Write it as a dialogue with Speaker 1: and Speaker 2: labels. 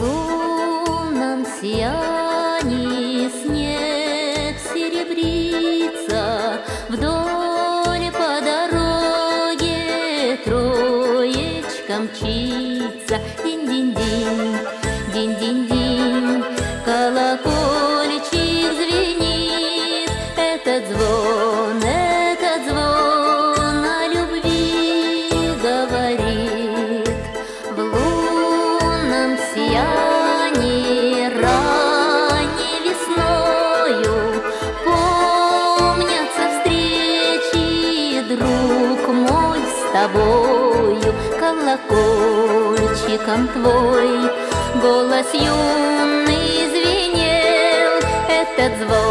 Speaker 1: лунном сиянии снег серебрится, вдоль по дороге троечка мчится. Динь-динь-динь, динь-динь-динь, колокольчик звенит. Этот звон о любви говорит. В лунном сиянии ранней весною помнятся встречи, друг мой, с тобою. Колокольчиком твой голос юный звенел, этот звон